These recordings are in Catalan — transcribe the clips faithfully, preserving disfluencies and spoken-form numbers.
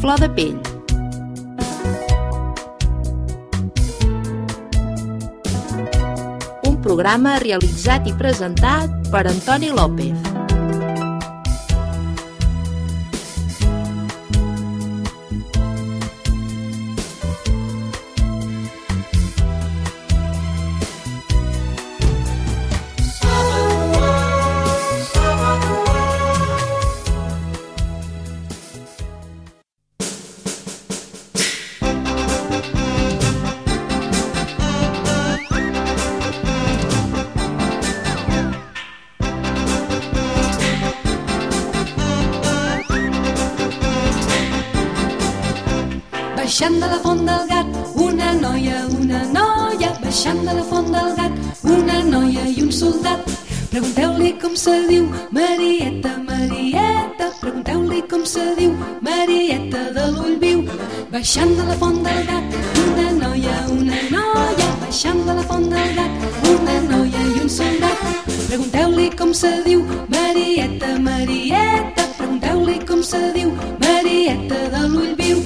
flor de pell. Un programa realitzat i presentat per Antoni López. Baixant de la font del gat, una noia, una noia. Baixant de la font del gat, una noia i un soldat. Pregunteu-li com se diu Marieta, Marieta. Pregunteu-li com se diu Marieta de l'ull viu. Baixant de la font del gat, una noia, una noia. Baixant de la font del gat, una noia i un soldat. Pregunteu-li com se diu Marieta, Marieta. Pregunteu-li com se diu Marieta de l'ull viu.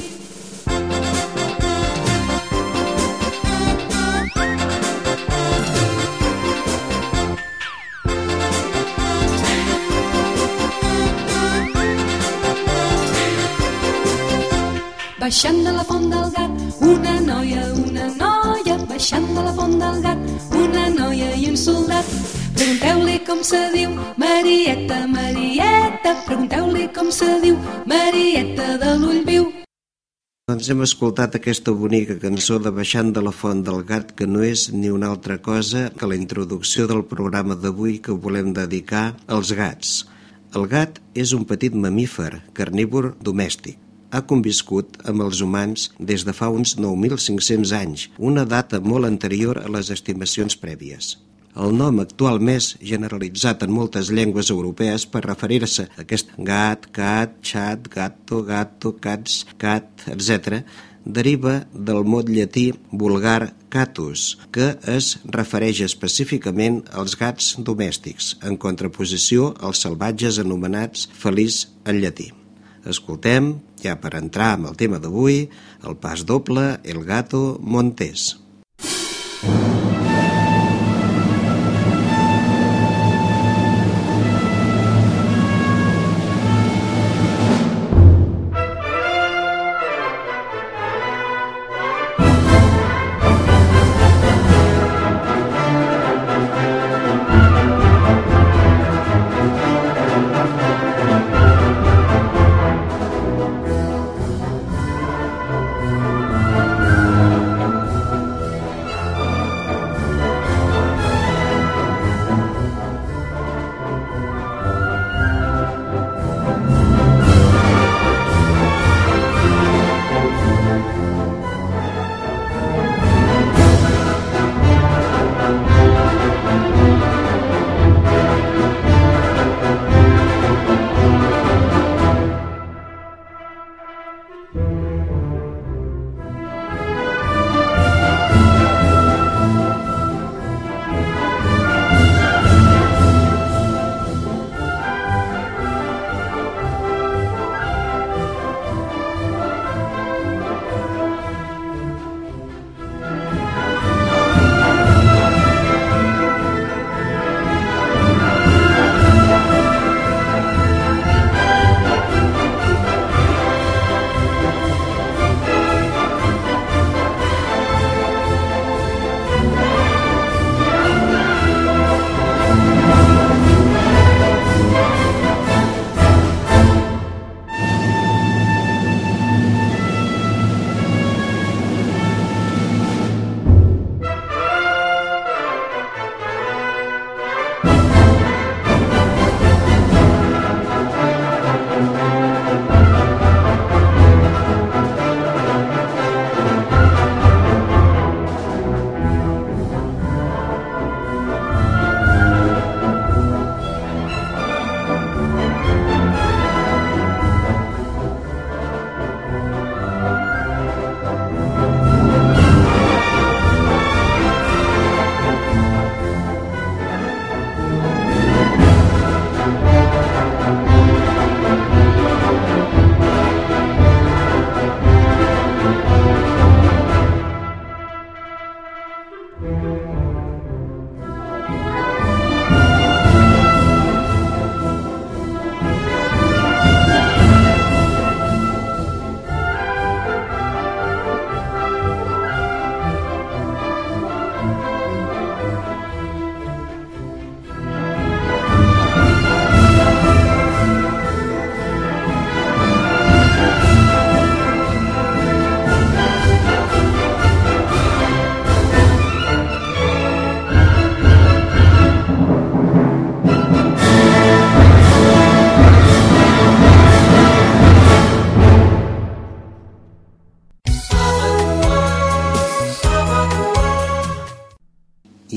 Baixant de la font del gat, una noia, una noia. Baixant de la font del gat, una noia i un soldat. Pregunteu-li com se diu Marieta, Marieta. Pregunteu-li com se diu Marieta de l'ull viu. Doncs hem escoltat aquesta bonica cançó de Baixant de la font del gat, que no és ni una altra cosa que la introducció del programa d'avui que volem dedicar als gats. El gat és un petit mamífer carnívor domèstic. Ha conviscut amb els humans des de fa uns nou mil cinc-cents anys, una data molt anterior a les estimacions prèvies. El nom actual més generalitzat en moltes llengües europees per referir-se a aquest gat, cat, xat, gatto, gatto, cats, cat, etcètera, deriva del mot llatí vulgar catus, que es refereix específicament als gats domèstics, en contraposició als salvatges anomenats felis en llatí. Escoltem, ja per entrar amb el tema d'avui, el pas doble El gato montés.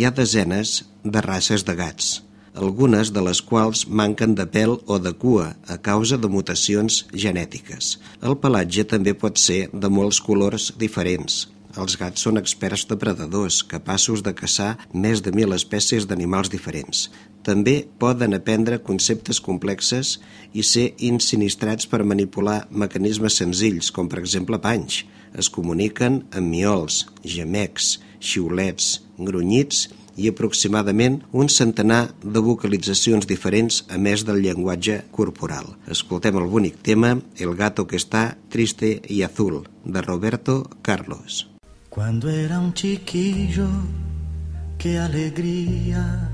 hi ha desenes de races de gats, algunes de les quals manquen de pèl o de cua a causa de mutacions genètiques. El pelatge també pot ser de molts colors diferents. Els gats són experts depredadors, capaços de caçar més de mil espècies d'animals diferents. També poden aprendre conceptes complexes i ser insinistrats per manipular mecanismes senzills, com per exemple panys. Es comuniquen amb miols, gemecs, xiulets, grunyits i aproximadament un centenar de vocalitzacions diferents a més del llenguatge corporal. Escoltem el bonic tema El gato que está triste y azul, de Roberto Carlos. Cuando era un chiquillo, qué alegría,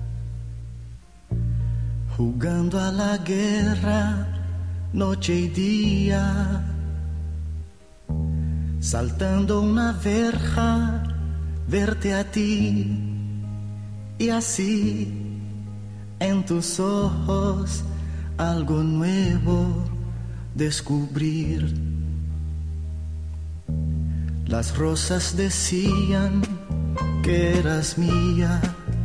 jugando a la guerra, noche y día, saltando una verja, verte a ti, y así en tus ojos algo nuevo descubrir. Las rosas decían que eras mía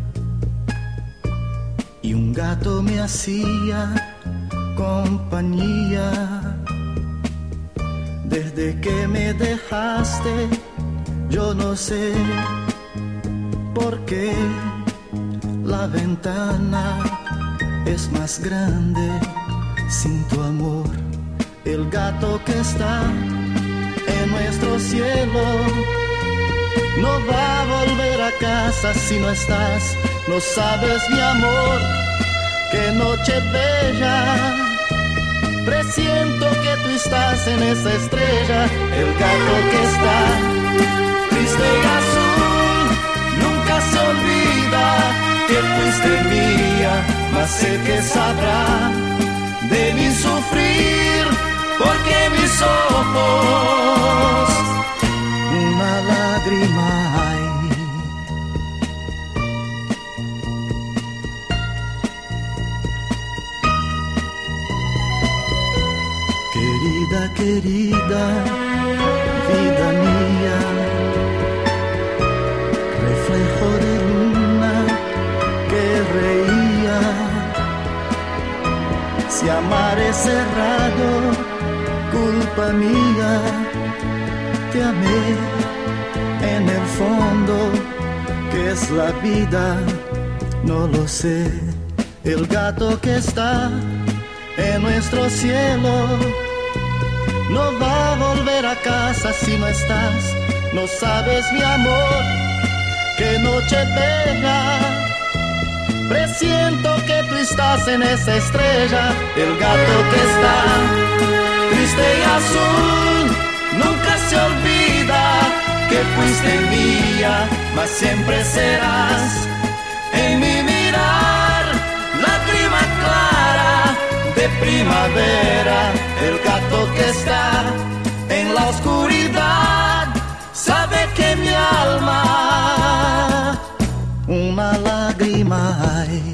y un gato me hacía compañía. Desde que me dejaste, yo no sé por qué la ventana es más grande sin tu amor. El gato que está en nuestro cielo no va a volver a casa si no estás. No sabes, mi amor, qué noche bella. Presiento que tú estás en esa estrella. El gato que está triste y azul nunca se olvida que fuiste mía, mas sé que sabrá de mi sufrir, porque mis ojos una lágrima hay. Querida, querida, vida mía, reflejo de luna que reía. Si amar es cerrado, culpa mía, te amé en el fondo, que es la vida, no lo sé. El gato que está en nuestro cielo no va a volver a casa si no estás. No sabes, mi amor, qué noche bella. Presiento que tú estás en esa estrella. El gato que está triste y azul nunca se olvida que fuiste mía, mas siempre serás en mi mirar, lágrima clara de primavera. El gato que está en la oscuridad sabe que mi alma una lágrima hay.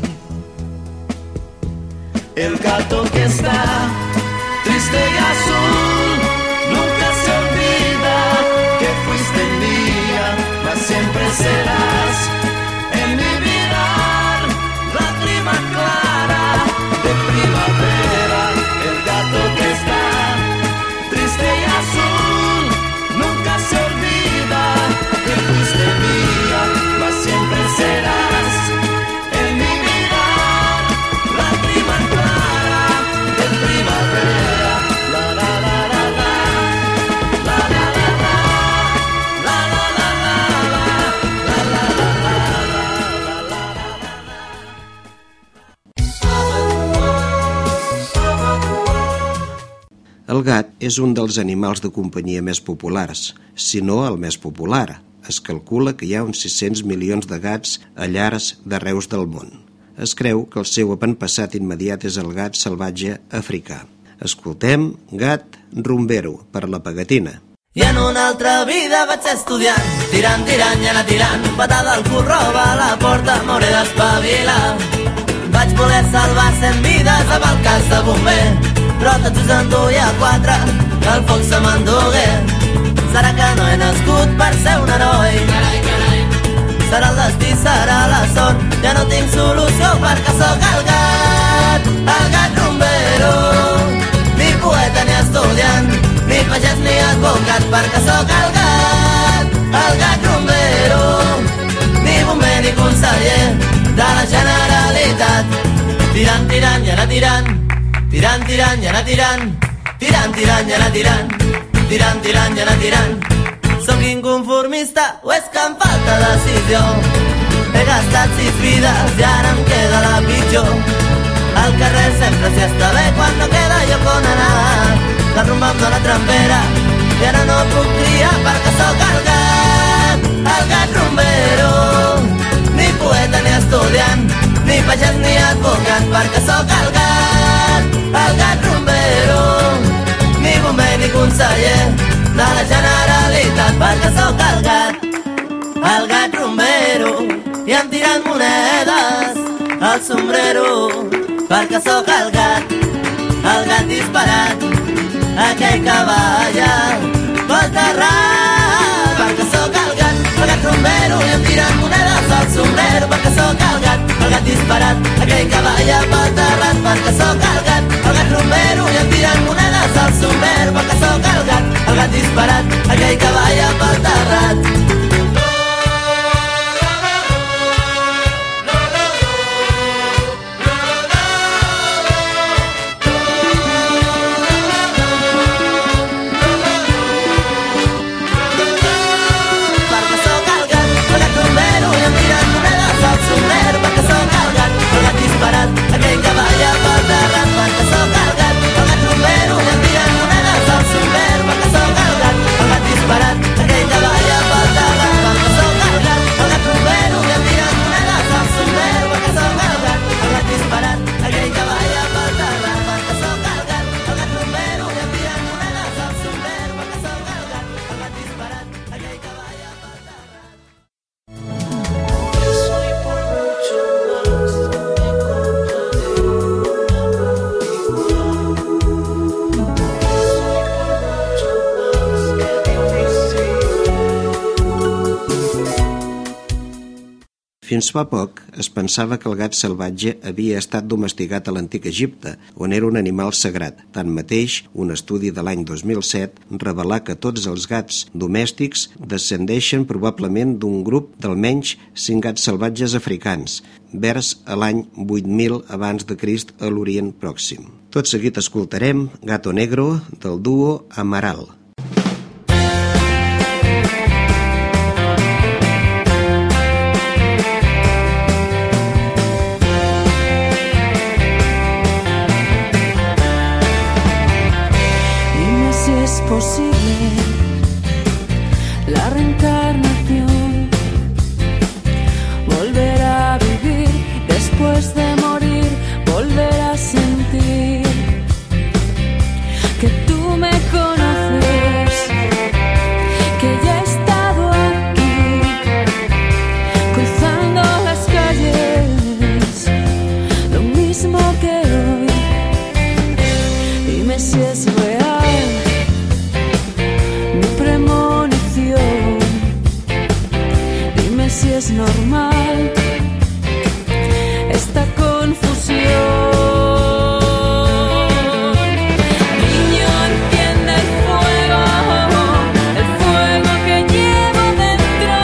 El gato que está triste y azul nunca se olvida que fuiste mía, mas siempre serás en mi mirar, lágrima clara de primavera. El gato que está triste y azul nunca se olvida que fuiste mía, mas siempre serás en mi mirar, lágrima clara de primavera. La la la la la, la la la la, la la la la, la la El gat és un dels animals de companyia més populars, si no el més popular. Es calcula que hi ha uns sis-cents milions de gats a llars d'arreu del món. Es creu que el seu avantpassat immediat és el gat salvatge africà. Escoltem Gat Rumbero, per la Pegatina. I en una altra vida vaig ser estudiant, tirant, tirant i anar tirant, patada al cul, roba a la porta, m'hauré d'espavilar. Vaig voler salvar cent vides amb el cas de bomber, però tots us enduia quatre, que el foc se m'endugué. Serà que no he nascut per ser un heroi? Carai, carai. serà el destí, serà la sort. Ja no tinc solució perquè sóc el gat, el gat rumbero. Ni poeta ni estudiant, ni pagès ni advocat, perquè sóc el gat, el gat rumbero. Ni bomber ni conseller de la Generalitat. Tirant, tirant i anar tirant, tirant, tirant i anar tirant, tirant, tirant i anar tirant, tirant, tirant i anar tirant. Sóc inconformista o és que em falta decisió? He gastat sis vides i ara em queda la pitjor. Al carrer sempre s'hi està bé quan no queda lloc on anar. La rumba em dóna trempera i ara no puc triar perquè sóc el gat, el gat rumbero. Ni poeta ni estudiant, ni pagès ni advocat, perquè sóc el gat, el gat rumbero. Ni bomber ni conseller de la Generalitat, perquè sóc el gat, el gat rumbero. I em tiren monedes al sombrero, perquè sóc el gat, el gat disparat, aquell que balla pel terrat, perquè sóc el gat, el gat rumbero. I em tiren monedes al sombrero, perquè sóc el gat, el gat disparat, aquell que balla pel terrat, perquè sóc el gat, el gat rumbero. I em tiren monedes al sombrero, perquè sóc el gat, el gat disparat, aquell que balla pel terrat. Aquell que balla pel terrat, perquè sóc el gat, el gat rumbero. I em tiren monedes al sombrero, perquè sóc el gat, el gat disparat, aquell que balla pel terrat, perquè sóc el gat, el gat rumbero. I em tiren monedes al sombrero, perquè sóc el gat, el gat disparat, aquell que balla pel terrat, perquè sóc el gat, el gat rumbero. I em tiren monedes al sombrero, perquè sóc el gat, el gat disparat, aquell que balla pel terrat. Soy por mucho más. Fins fa poc es pensava que el gat salvatge havia estat domesticat a l'antic Egipte, on era un animal sagrat. Tanmateix, un estudi de l'any dos mil set revelà que tots els gats domèstics descendeixen probablement d'un grup d'almenys cinc gats salvatges africans, vers a l'any vuit mil abans de Crist a l'Orient Pròxim. Tot seguit escoltarem Gato Negro del duo Amaral. Posible la reencarnación, volver a vivir después de morir, volver a sentir que tú me conoces, que ya he estado aquí, cruzando las calles, lo mismo que hoy. Dime si es real si es normal esta confusión. Niño, enciende el fuego, el fuego que llevo dentro.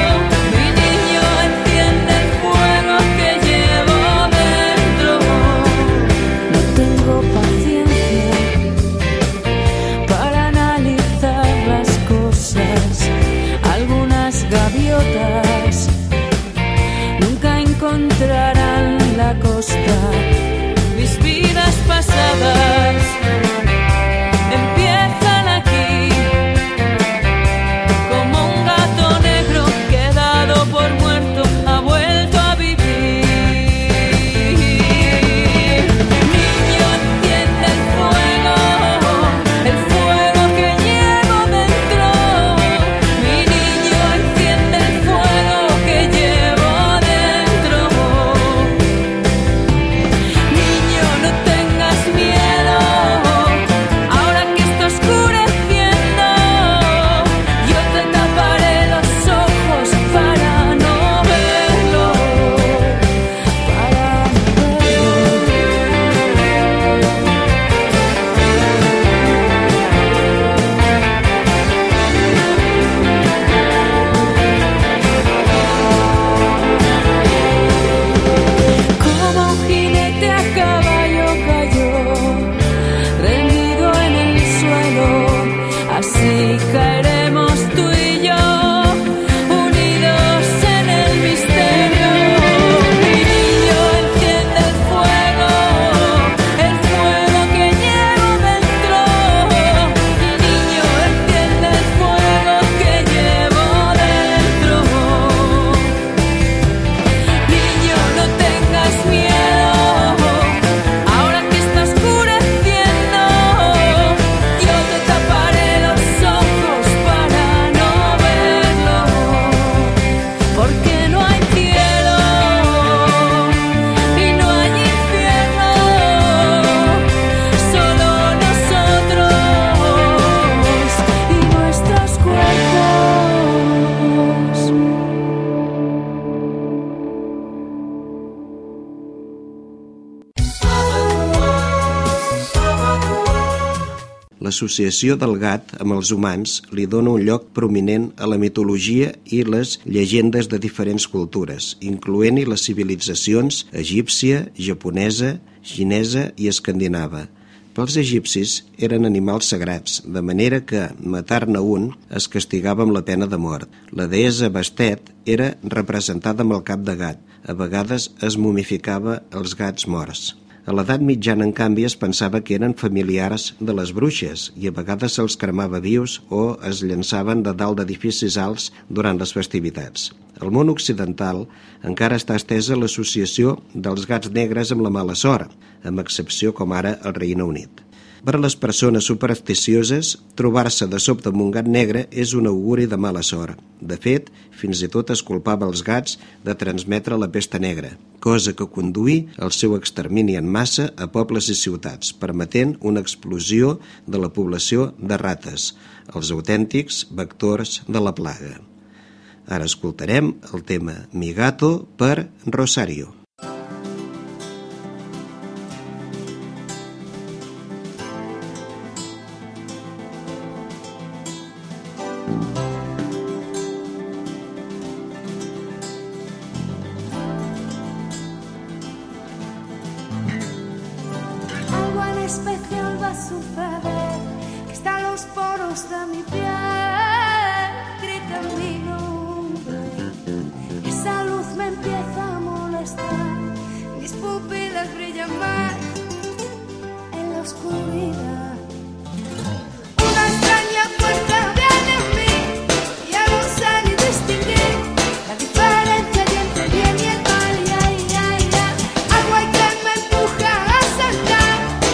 Mi niño, enciende el fuego que llevo dentro. L'associació del gat amb els humans li dona un lloc prominent a la mitologia i les llegendes de diferents cultures, incloent-hi les civilitzacions egípcia, japonesa, xinesa i escandinava. Pels egipcis eren animals sagrats, de manera que matar-ne un es castigava amb la pena de mort. La deessa Bastet era representada amb el cap de gat. A vegades es momificava els gats morts. A l'edat mitjana, en canvi, es pensava que eren familiars de les bruixes i a vegades se'ls cremava vius o es llançaven de dalt d'edificis alts durant les festivitats. Al món occidental encara està estesa l'associació dels gats negres amb la mala sort, amb excepció com ara al Regne Unit. Per a les persones supersticioses, trobar-se de sobte amb un gat negre és un auguri de mala sort. De fet, fins i tot es culpava els gats de transmetre la pesta negra, cosa que conduí al seu extermini en massa a pobles i ciutats, permetent una explosió de la població de rates, els autèntics vectors de la plaga. Ara escoltarem el tema Mi Gato per Rosario. Especial va a suceder, que están los poros de mi piel, gritan mi nombre, esa luz me empieza a molestar, mis pupilas brillan más en la oscuridad. Una extraña fuerza viene en mí, ya no sé ni distinguir la diferencia entre el bien y el mal, ya, ya, ya. Algo hay que me empuja a saltar,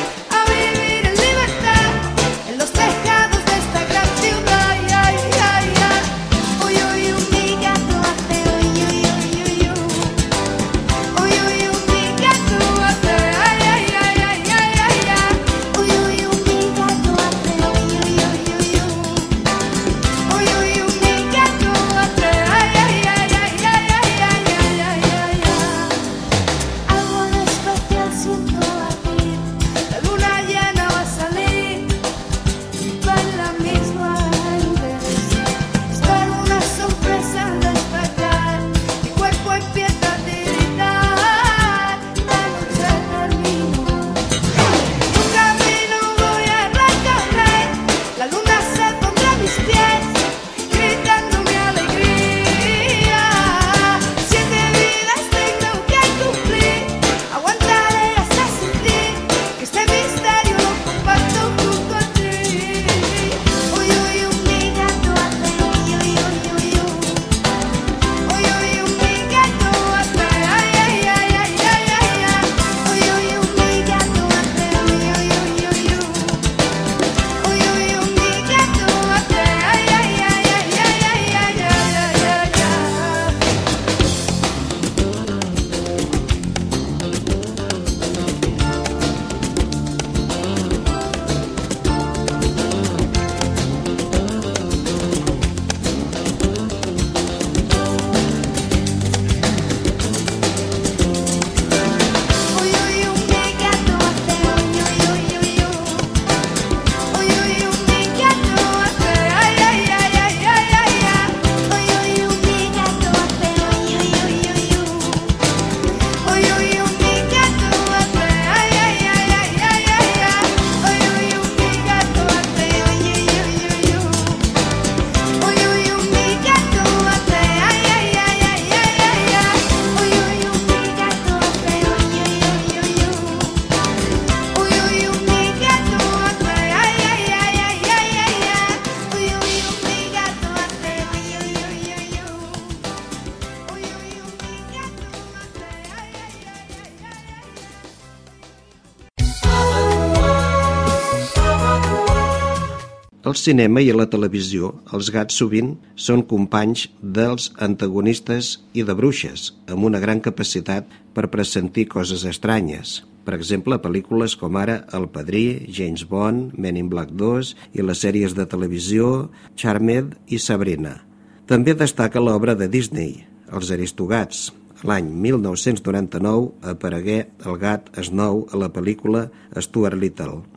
Al cinema i a la televisió, els gats sovint són companys dels antagonistes i de bruixes, amb una gran capacitat per pressentir coses estranyes. Per exemple, pel·lícules com ara El Padrí, James Bond, Men in Black dos i les sèries de televisió Charmed i Sabrina. També destaca l'obra de Disney, Els Aristogats. L'any mil nou-cents noranta-nou aparegué el gat Snow a la pel·lícula Stuart Little.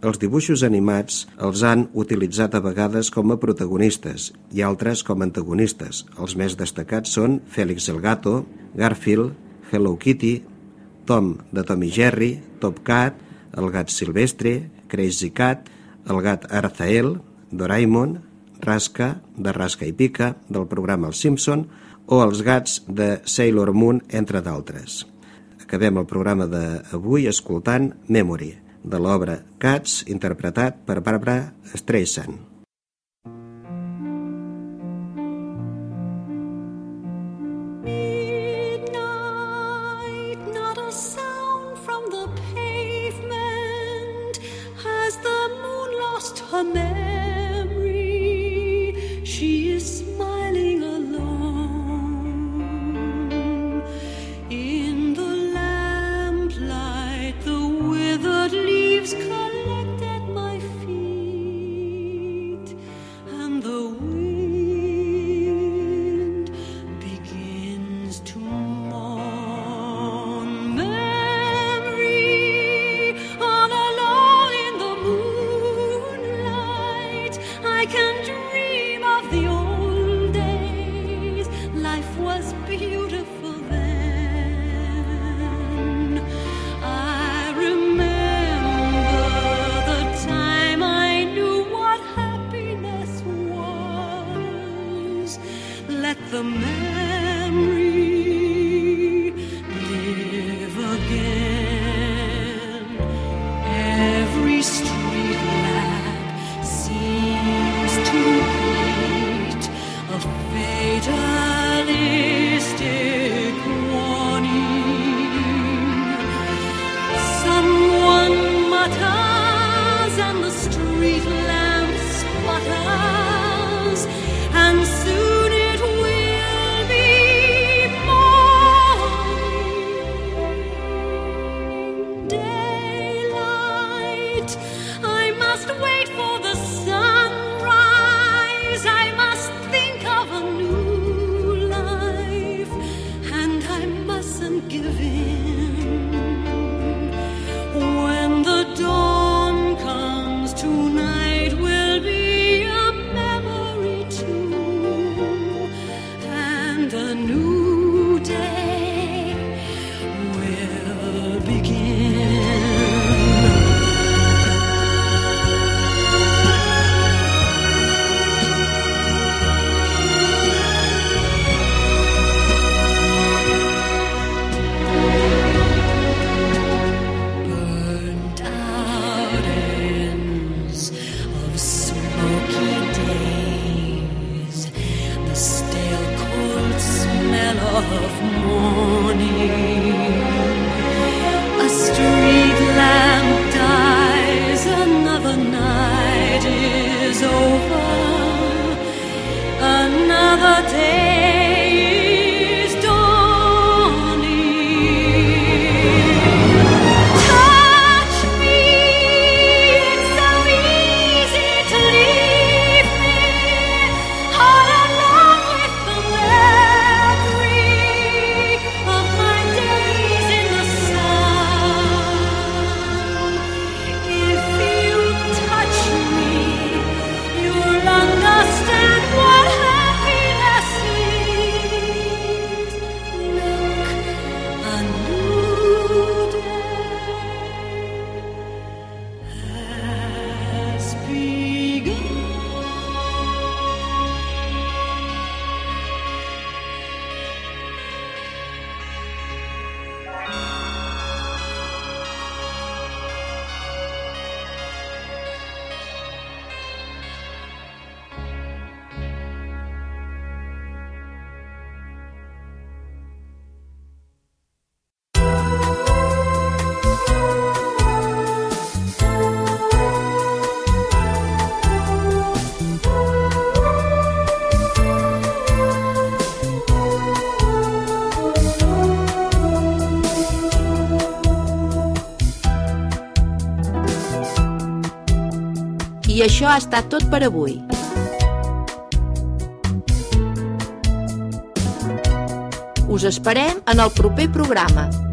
Els dibuixos animats els han utilitzat a vegades com a protagonistes i altres com a antagonistes. Els més destacats són Félix el Gato, Garfield, Hello Kitty, Tom de Tom i Jerry, Top Cat, el gat Silvestre, Crazy Cat, el gat Arzael, Doraemon, Rasca, de Rasca i Pica, del programa Els Simpson, o els gats de Sailor Moon, entre d'altres. Acabem el programa d'avui escoltant Memory, de l'obra Cats, interpretat per Barbra Streisand. Midnight, not a sound from the pavement. Has the moon lost her memory? She is smiling alone. In the lamplight, the withered leaves collect at my feet, and the wind begins to mourn. Memory, all alone in the moonlight, I can dream of the old days. Life was beautiful then. I remember the time I knew what happiness was. Let the memory live again. Every street lamp seems to beat a fatalistic warning. Someone mutters and the street lamp sputters, and soon it will be morning. Daylight, I must wait for the sunrise. I must think of a new life, and I mustn't give in. When the dawn comes, tonight will be a memory too, and a new day will begin. Burnt out ends of smoky days, the stale cold smell of morning. A street lamp dies, another night is over, another day is dawning. Touch me, it's so easy to leave me all alone with the memory of my days in the sun. If you touch me, you'll understand what happiness is. Look, a new day has begun. I això ha estat tot per avui. Us esperem en el proper programa.